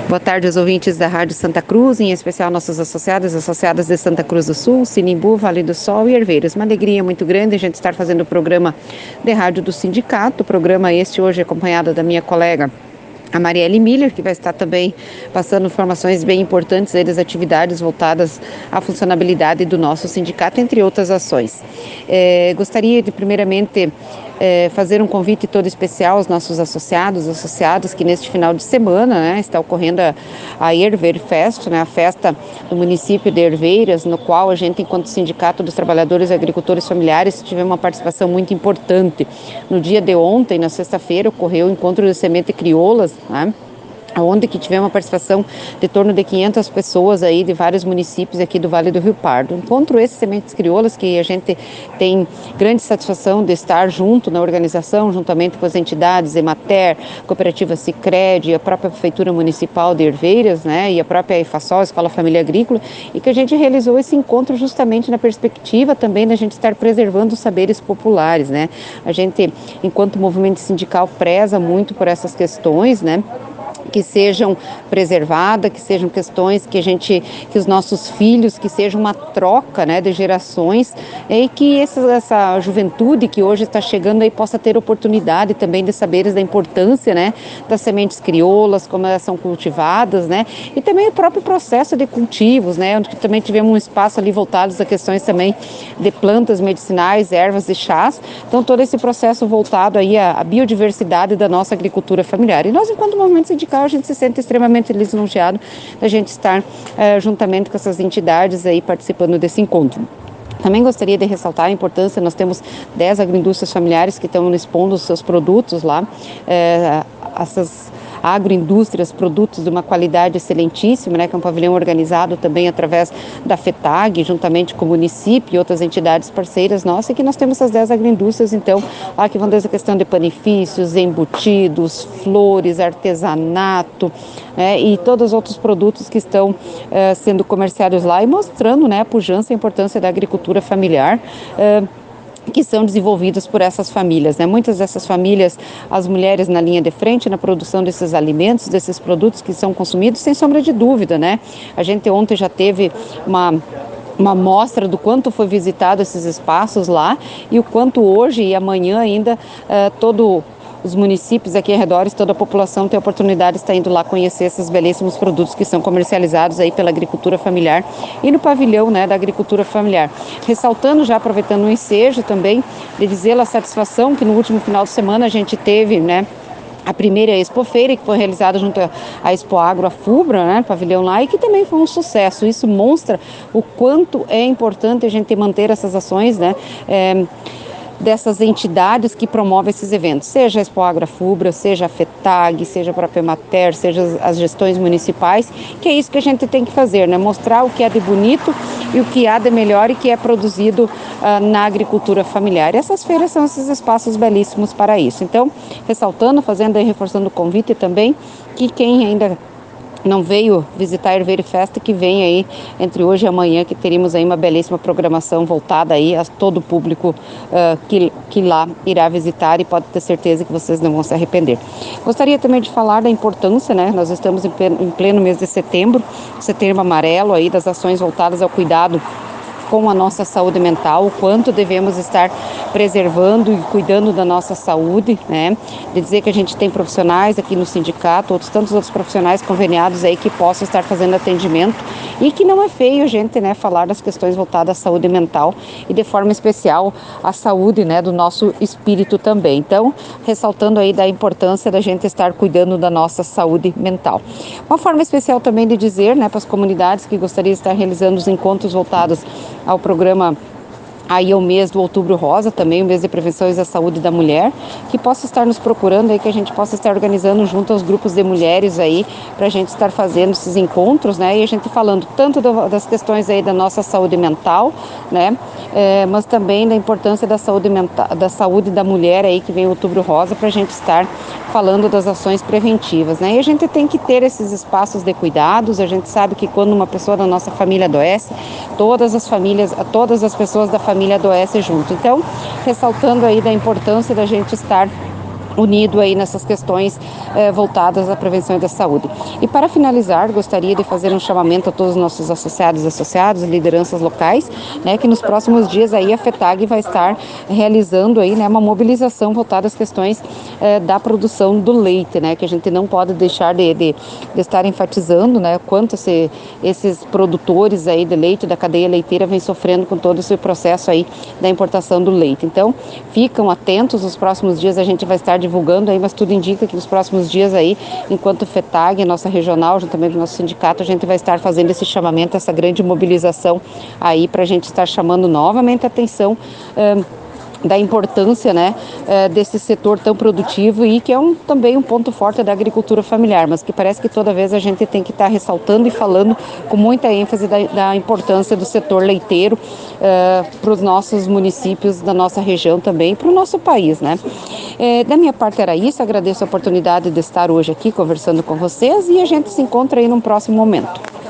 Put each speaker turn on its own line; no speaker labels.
Boa tarde aos ouvintes da Rádio Santa Cruz, em especial nossos associadas de Santa Cruz do Sul, Sinimbu, Vale do Sol e Herveiros. Uma alegria muito grande a gente estar fazendo o programa de rádio do sindicato, o programa este hoje acompanhado da minha colega a Marielle Miller, que vai estar também passando informações bem importantes das atividades voltadas à funcionabilidade do nosso sindicato, entre outras ações. Gostaria de primeiramente fazer um convite todo especial aos nossos associados que neste final de semana está ocorrendo a Herveir Fest, a festa do município de Herveiras, no qual a gente, enquanto Sindicato dos Trabalhadores e Agricultores Familiares, tivemos uma participação muito importante. No dia de ontem, na sexta-feira, ocorreu o encontro de semente crioulas, onde que tivemos uma participação de torno de 500 pessoas aí de vários municípios aqui do Vale do Rio Pardo. Encontro esses sementes crioulas que a gente tem grande satisfação de estar junto na organização, juntamente com as entidades Emater, Cooperativa Sicredi, a própria Prefeitura Municipal de Herveiras, e a própria EFASOL, Escola Família Agrícola, e que a gente realizou esse encontro justamente na perspectiva também da gente estar preservando os saberes populares, A gente, enquanto movimento sindical, preza muito por essas questões, que sejam preservadas, que sejam questões que os nossos filhos, que seja uma troca, de gerações, e que essa juventude que hoje está chegando aí possa ter oportunidade também de saberes da importância, das sementes crioulas, como elas são cultivadas, e também o próprio processo de cultivos, onde também tivemos um espaço ali voltados a questões também de plantas medicinais, ervas e chás. Então todo esse processo voltado aí à biodiversidade da nossa agricultura familiar. E nós, enquanto movimento sindical, a gente se sente extremamente lisonjeado da gente estar juntamente com essas entidades aí participando desse encontro. Também gostaria de ressaltar a importância, nós temos 10 agroindústrias familiares que estão expondo os seus produtos lá, essas agroindústrias, produtos de uma qualidade excelentíssima, que é um pavilhão organizado também através da FETAG, juntamente com o município e outras entidades parceiras nossas, e que nós temos essas 10 agroindústrias, então, lá que vão desde a questão de panifícios, embutidos, flores, artesanato, e todos os outros produtos que estão sendo comerciados lá e mostrando, a pujança e a importância da agricultura familiar, que são desenvolvidas por essas famílias, Muitas dessas famílias, as mulheres na linha de frente, na produção desses alimentos, desses produtos que são consumidos, sem sombra de dúvida, A gente ontem já teve uma amostra do quanto foi visitado esses espaços lá e o quanto hoje e amanhã ainda os municípios aqui ao redor, toda a população tem a oportunidade de estar indo lá conhecer esses belíssimos produtos que são comercializados aí pela agricultura familiar e no pavilhão, da agricultura familiar. Ressaltando, já aproveitando o ensejo também, de dizer a satisfação que no último final de semana a gente teve, a primeira Expofeira, que foi realizada junto à Expo Agro, a FUBRA, pavilhão lá, e que também foi um sucesso. Isso mostra o quanto é importante a gente manter essas ações, dessas entidades que promovem esses eventos, seja a Expo Agro, a FUBRA, seja a FETAG, seja a própria Emater, seja as gestões municipais, que é isso que a gente tem que fazer, mostrar o que é de bonito e o que há de melhor e que é produzido na agricultura familiar. E essas feiras são esses espaços belíssimos para isso. Então, ressaltando, fazendo e reforçando o convite também, que quem ainda não veio visitar a Herveir Festa, que vem aí entre hoje e amanhã, que teremos aí uma belíssima programação voltada aí a todo o público que lá irá visitar, e pode ter certeza que vocês não vão se arrepender. Gostaria também de falar da importância, nós estamos em pleno mês de setembro amarelo aí, das ações voltadas ao cuidado com a nossa saúde mental, o quanto devemos estar preservando e cuidando da nossa saúde, de dizer que a gente tem profissionais aqui no sindicato, tantos outros profissionais conveniados aí que possam estar fazendo atendimento, e que não é feio a gente, falar das questões voltadas à saúde mental e de forma especial à saúde, do nosso espírito também. Então, ressaltando aí da importância da gente estar cuidando da nossa saúde mental. Uma forma especial também de dizer, para as comunidades que gostariam de estar realizando os encontros voltados ao programa aí o mês do Outubro Rosa, também o mês de prevenção e da saúde da mulher, que possa estar nos procurando aí, que a gente possa estar organizando junto aos grupos de mulheres aí, para a gente estar fazendo esses encontros, e a gente falando tanto das questões aí da nossa saúde mental, mas também da importância da saúde mental, da saúde da mulher aí, que vem o Outubro Rosa, para a gente estar falando das ações preventivas, E a gente tem que ter esses espaços de cuidados. A gente sabe que quando uma pessoa da nossa família adoece, todas as pessoas da família adoecem junto. Então, ressaltando aí da importância da gente estar unido aí nessas questões voltadas à prevenção e da saúde. E para finalizar, gostaria de fazer um chamamento a todos os nossos associados e associadas, lideranças locais, né, que nos próximos dias aí a FETAG vai estar realizando aí, né, uma mobilização voltada às questões da produção do leite, né, que a gente não pode deixar de estar enfatizando, né, quanto esses produtores aí de leite da cadeia leiteira vem sofrendo com todo esse processo aí da importação do leite. Então, ficam atentos, nos próximos dias a gente vai estar divulgando aí, mas tudo indica que nos próximos dias aí, enquanto FETAG, nossa regional, juntamente com o nosso sindicato, a gente vai estar fazendo esse chamamento, essa grande mobilização aí para a gente estar chamando novamente a atenção da importância, né, desse setor tão produtivo e que é também um ponto forte da agricultura familiar, mas que parece que toda vez a gente tem que estar ressaltando e falando com muita ênfase da importância do setor leiteiro para os nossos municípios, da nossa região também, para o nosso país, né. Da minha parte era isso, agradeço a oportunidade de estar hoje aqui conversando com vocês e a gente se encontra aí num próximo momento.